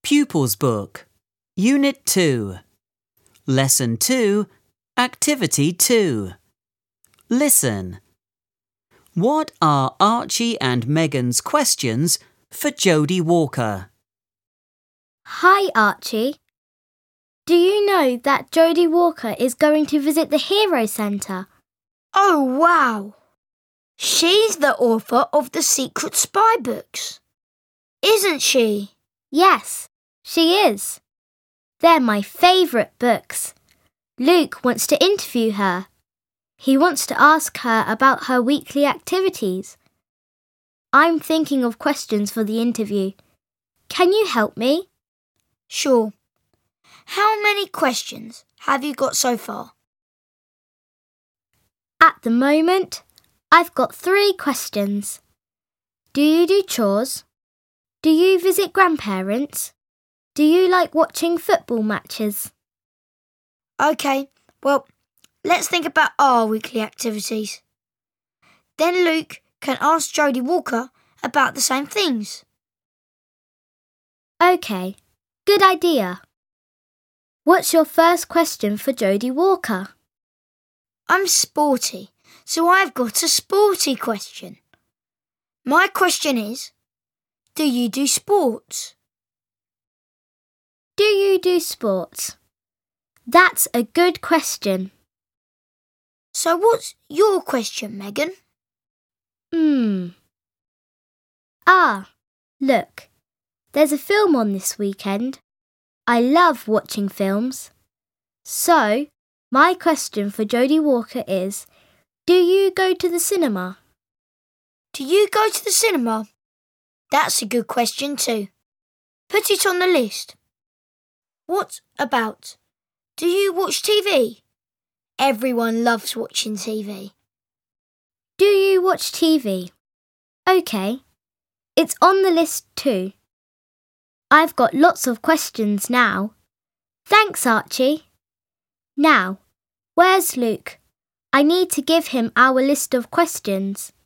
Pupils Book, Unit 2, Lesson 2, Activity 2. Listen. What are Archie and Megan's questions for Jodie Walker? Hi, Archie. Do you know that Jodie Walker is going to visit the Hero Centre? Oh, wow! She's the author of the Secret Spy books, isn't she? Yes, she is. They're my favourite books. Luke wants to interview her. He wants to ask her about her weekly activities. I'm thinking of questions for the interview. Can you help me? Sure. How many questions have you got so far? At the moment, I've got 3 questions. Do you do chores? Do you visit grandparents? Do you like watching football matches? OK, well, let's think about our weekly activities. Then Luke can ask Jodie Walker about the same things. OK, good idea. What's your first question for Jodie Walker? I'm sporty, so I've got a sporty question. My question is, do you do sports? Do you do sports? That's a good question. So what's your question, Megan? Look, there's a film on this weekend. I love watching films. So, my question for Jodie Walker is, do you go to the cinema? Do you go to the cinema? That's a good question too. Put it on the list. What about, do you watch TV? Everyone loves watching TV. Do you watch TV? OK, it's on the list too. I've got lots of questions now. Thanks, Archie. Now, where's Luke? I need to give him our list of questions.